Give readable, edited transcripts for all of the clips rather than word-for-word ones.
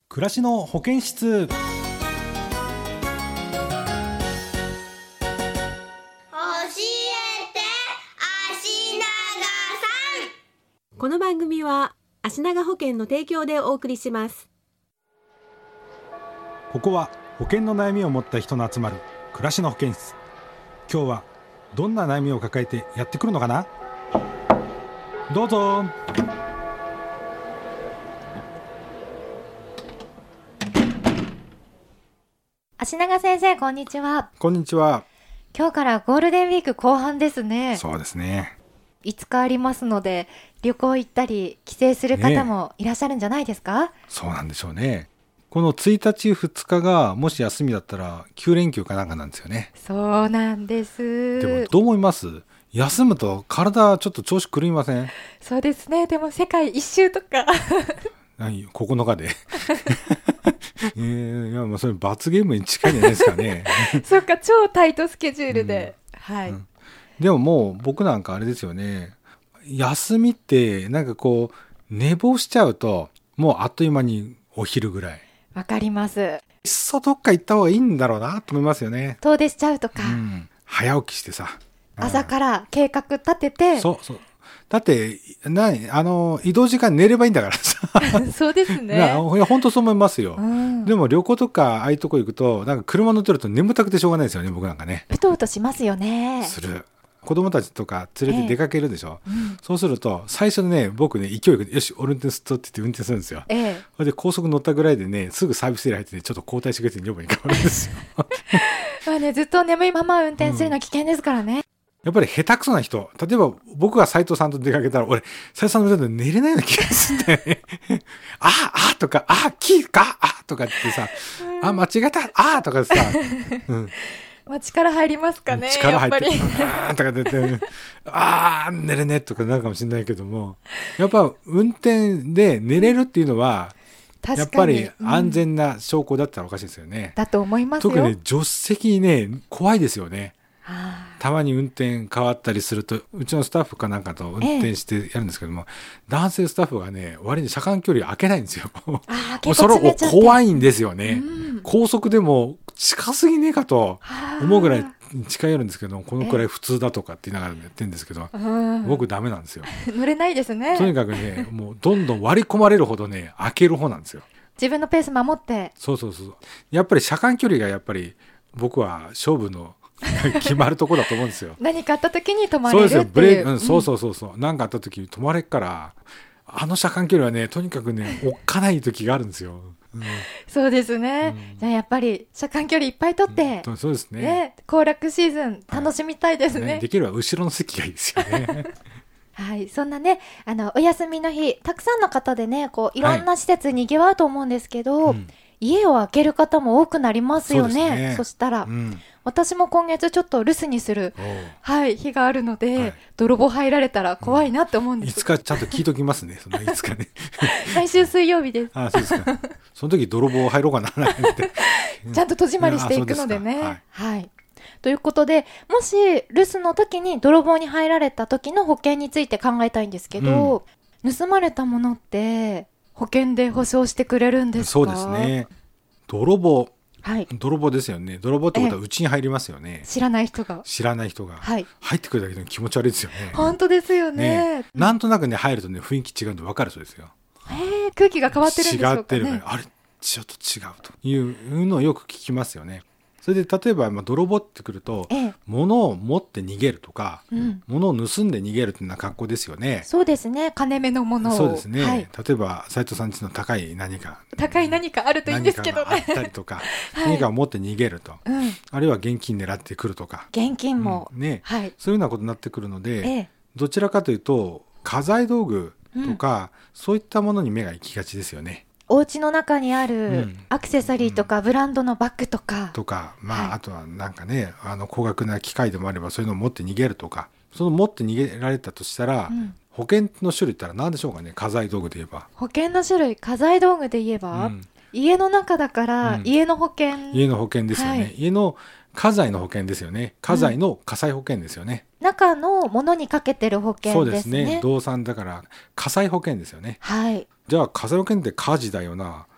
暮らしの保健室。 教えて足長さん。 この番組は足長保険の提供でお送りします。 ここは保険の悩みを持った人の集まる暮らしの保健室。今日はどんな悩みを抱えてやってくるのかな。どうぞ。 足長先生、こんにちは。 こんにちは。 今日からゴールデンウィーク後半ですね。 そうですね。 5日ありますので、旅行行ったり帰省する方もいらっしゃるんじゃないですか？ そうなんでしょうね。この1日2日がもし休みだったら9連休かなんかなんですよね。 そうなんです。 でもどう思います？休むと体ちょっと調子狂いません？ そうですね。でも世界一周とか何9日でいや、まあそれ罰ゲームに近いんじゃないですかねそうか、超タイトスケジュールで、はい、 でももう僕なんかあれですよね。休みってなんかこう寝坊しちゃうともうあっという間にお昼ぐらい。 わかります。 いっそどっか行った方がいいんだろうなと思いますよね。 遠出しちゃうとか、 早起きしてさ、 朝から計画立てて、 そうだって移動時間寝ればいいんだからさそうですね。 いや本当そう思いますよ、でも旅行とかああいうとこ行くとなんか車乗ってると眠たくてしょうがないですよね。僕なんかね、 うとうとしますよね。 する。子供たちとか連れて出かけるでしょ、そうすると最初にね、僕ね勢いよくよし俺運転すっとって言って運転するんですよ、それで高速乗ったぐらいでねすぐサービスエリア入ってねちょっと交代してくれて女房に変わるんですよまあね、ずっと眠いまま運転するのは危険ですからね、 やっぱり下手くそな人、例えば僕が斉藤さんと出かけたら俺斉藤さんの上で寝れないような気がするんだよねあとかキーかとかってさ、間違えたとかさ、 まあ、力入りますかね。 力入ってやっぱりとか出て寝れねとかなるかもしれないけども、やっぱ運転で寝れるっていうのはやっぱり安全な証拠だったらおかしいですよね、 だと思いますよ。 特に助手席にね怖いですよね。たまに運転変わったりすると、うちのスタッフかなんかと運転してやるんですけども、男性スタッフがね割に車間距離開けないんですよそれ怖いんですよね、高速でも近すぎねえかと思うぐらい近寄るんですけど、このくらい普通だとかって言いながらやってるんですけど、僕ダメなんですよ乗れないですね。 とにかくねもうどんどん割り込まれるほどね開ける方なんですよ。 自分のペース守って。 そうやっぱり車間距離がやっぱり僕は勝負の決まるとこだと思うんですよ何かあった時に止まれるっていう。 そうですよ、ブレーキ、そう何かあった時に止まれっから、車間距離はねとにかくねおっかない時があるんですよ、 そうですね、じゃあやっぱり車間距離いっぱい取って、 そうですね、 行楽シーズン楽しみたいですね、 できれば後ろの席がいいですよねはい、そんなねお休みの日たくさんの方でねこういろんな施設にぎわうと思うんですけど、家を空ける方も多くなりますよ ね。 そしたら、私も今月ちょっと留守にする、日があるので、泥棒入られたら怖いなって思うんです、 いつかちゃんと聞いときますねそのいつかね来週水曜日です。 そうですかその時泥棒入ろうかなってちゃんと戸締まりしていくのでね、ということで、もし留守の時に泥棒に入られた時の保険について考えたいんですけど、盗まれたものって保険で保証してくれるんですか？ そうですね、泥棒ですよね。泥棒ってことはうちに入りますよね、 知らない人が入ってくるだけでも気持ち悪いですよね。 本当ですよ ね、 なんとなくね入るとね雰囲気違うんで分かるそうですよ。 空気が変わってるんでしょうかね。 違ってるから、あれちょっと違うというのをよく聞きますよね。それで例えば泥棒ってくると、物を持って逃げるとか、物を盗んで逃げるっていうような格好ですよね。 そうですね、金目のものを。 そうですね、例えば斉藤さんちの高い何かあるといいんですけどね、 何かがあったりとか何かを持って逃げると、あるいは現金狙ってくるとか、 現金も、 そういうようなことになってくるので、どちらかというと家財道具とか、そういったものに目が行きがちですよね。 お家の中にあるアクセサリーとか、ブランドのバッグとか、 あとはなんかね高額な機械でもあればそういうのを持って逃げるとか、その持って逃げられたとしたら、保険の種類って何でしょうかね。家財道具で言えば保険の種類、家財道具で言えば、家の中だから、家の保険ですよね、家の家財の保険ですよね。家財の火災保険ですよね、 中のものにかけてる保険ですね。 そうですね、動産だから火災保険ですよね。じゃあ火災保険って火事だよな、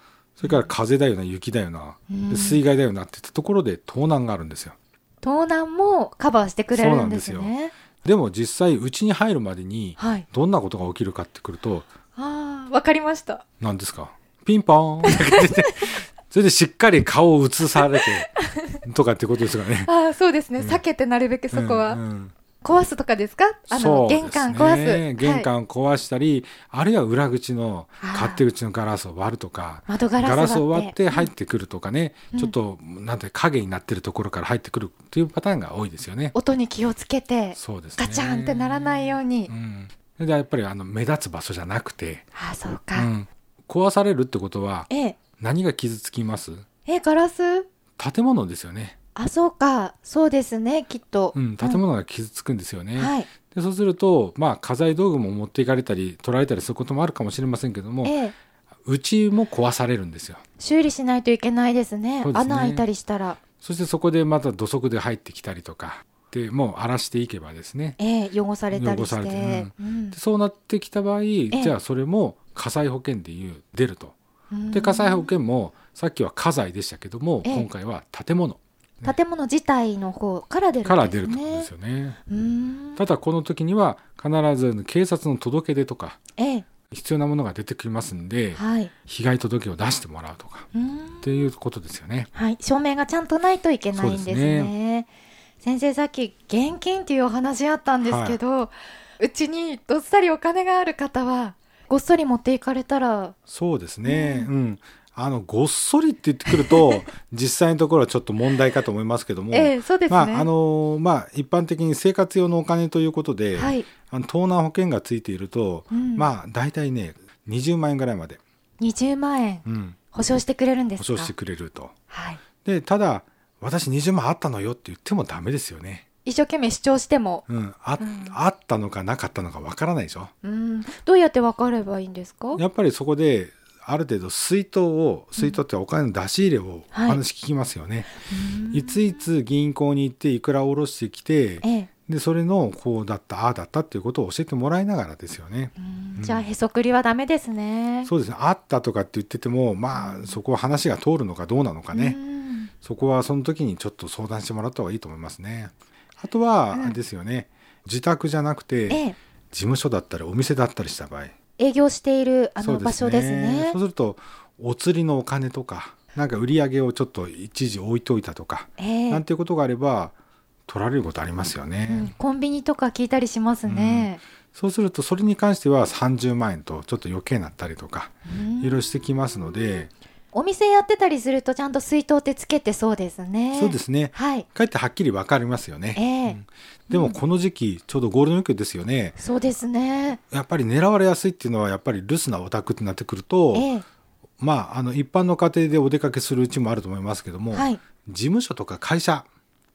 それから風だよな、雪だよな、で水害だよなっていったところで盗難があるんですよ。 盗難もカバーしてくれるんですね。 そうなんですよ。でも実際うちに入るまでにどんなことが起きるかってくると、 わかりました。 何ですか？ピンポーンそれでしっかり顔を映されてとかってことですかね。 そうですね、避けてなるべくそこは、壊すとかですか？玄関壊す、 玄関壊したり、あるいは裏口の勝手口のガラスを割るとか、 窓ガラスを割って入ってくるとかね、ちょっとなんて影になってるところから入ってくるっていうパターンが多いですよね。 音に気をつけて、 そうですね、 ガチャンってならないように、 でやっぱり目立つ場所じゃなくて、 そうか、 壊されるってことは、何が傷つきます？ ガラス？ 建物ですよね。 そうか、そうですね、きっと、 建物が傷つくんですよね。でそうすると、家財道具も持っていかれたり取られたりすることもあるかもしれませんけども、うちも壊されるんですよ。 修理しないといけないですね。穴開いたりしたら。 そしてそこでまた土足で入ってきたりとかで、もう荒らしていけばですね、 汚されたりして、 でそうなってきた場合、じゃあそれも火災保険で出ると。で火災保険もさっきは家財でしたけども、今回は建物自体の方から出るんですね。から出るってことですよね。ただこの時には必ず警察の届け出とか、必要なものが出てきますんで、被害届を出してもらうとかっていうことですよね。 証明がちゃんとないといけないんですね。先生、さっき現金っていうお話あったんですけど、うちにどっさりお金がある方はごっそり持っていかれたら。 そうですね、ごっそりって言ってくると実際のところはちょっと問題かと思いますけども、 そうですね、 一般的に生活用のお金ということで、盗難保険がついていると、だいたいね20万円ぐらいまで。 20万円、保証してくれるんですか？ 保証してくれると、でただ私20万あったのよって言ってもダメですよね。 一生懸命主張しても、 あったのかなかったのかわからないでしょ。 どうやって分かればいいんですか？ やっぱりそこである程度水筒ってお金の出し入れをお話聞きますよね。いついつ銀行に行っていくら下ろしてきて、でそれのこうだったああだったっていうことを教えてもらいながらですよね。 じゃあへそくりはダメですね。 そうですね、あったとかって言ってても、そこは話が通るのかどうなのかね、そこはその時にちょっと相談してもらった方がいいと思いますね。あとはあれですよね、自宅じゃなくて、事務所だったりお店だったりした場合、 営業している場所ですね。 そうするとお釣りのお金とか、なんか売り上げをちょっと一時置いといたとか、なんていうことがあれば取られることありますよね。 コンビニとか聞いたりしますね。 そうするとそれに関しては30万円とちょっと余計になったりとかいろいろしてきますので、 お店やってたりするとちゃんと水筒ってつけてそうですね。 そうですね、かえってはっきり分かりますよね。でもこの時期ちょうどゴールデンウィークですよね。 そうですね。 やっぱり狙われやすいっていうのはやっぱり留守なお宅ってなってくると、一般の家庭でお出かけするうちもあると思いますけども、事務所とか会社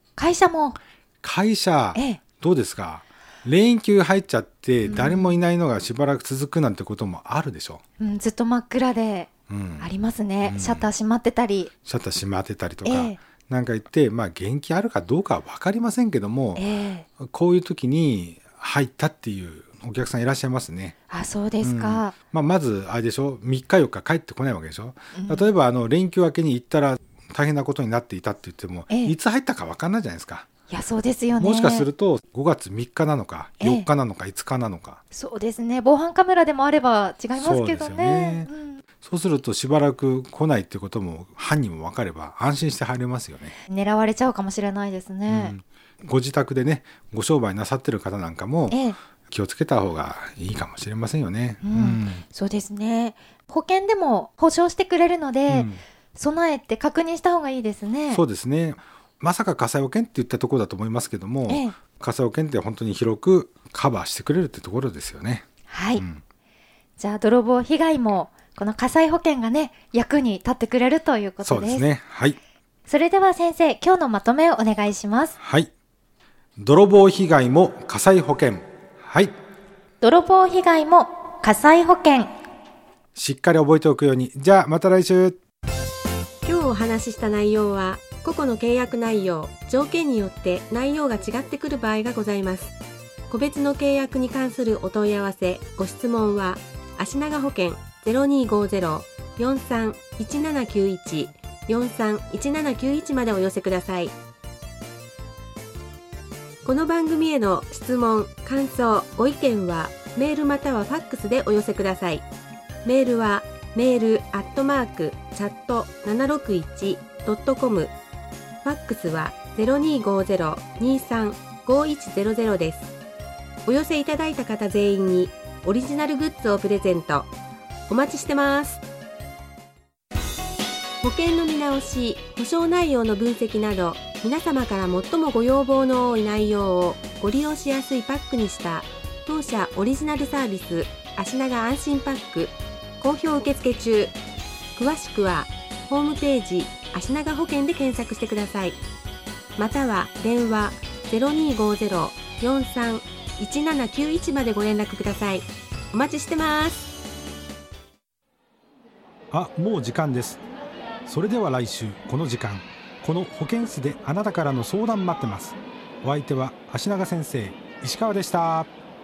どうですか？連休入っちゃって誰もいないのがしばらく続くなんてこともあるでしょ。 ずっと真っ暗でありますね。シャッター閉まってたりとか、なんか言って、元気あるかどうかは分かりませんけども、こういう時に入ったっていうお客さんいらっしゃいますね。 そうですか。 まずあれでしょ、3日4日帰ってこないわけでしょ。例えば連休明けに行ったら大変なことになっていたって言っても、いつ入ったか分かんないじゃないですか。 いや、そうですよね。 もしかすると5月3日なのか4日なのか5日なのか、 そうですね、防犯カメラでもあれば違いますけどね。 そうするとしばらく来ないってことも犯人も分かれば安心して入れますよね。 狙われちゃうかもしれないですね。 ご自宅でねご商売なさってる方なんかも気をつけた方がいいかもしれませんよね。 そうですね、保険でも保証してくれるので、備えて確認した方がいいですね。 そうですね、まさか火災保険って言ったところだと思いますけども、火災保険って本当に広くカバーしてくれるってところですよね。 じゃあ泥棒被害もこの火災保険がね役に立ってくれるということです。 そうですね。 それでは先生、今日のまとめをお願いします。 泥棒被害も火災保険。 泥棒被害も火災保険。 しっかり覚えておくように。じゃあまた来週。 今日お話しした内容は個々の契約内容、条件によって内容が違ってくる場合がございます。個別の契約に関するお問い合わせ、ご質問は、あしなが保険 0250-43 03-1791-431791までお寄せください。この番組への質問、感想、ご意見はメールまたはファックスでお寄せください。メールはmail@chat761.com、 ファックスは 0250-235100 です。お寄せいただいた方全員にオリジナルグッズをプレゼント。お待ちしてます。保険の見直し、保証内容の分析など、皆様から最もご要望の多い内容をご利用しやすいパックにした当社オリジナルサービス、足長安心パック、好評受付中。詳しくはホームページ足長保険で検索してください。または電話 0250-431791 までご連絡ください。お待ちしてます。 もう時間です。それでは来週この時間、この保健室であなたからの相談待ってます。お相手は足長先生、石川でした。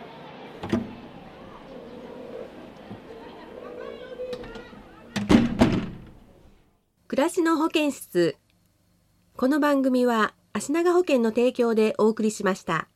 暮らしの保健室。この番組は足長保険の提供でお送りしました。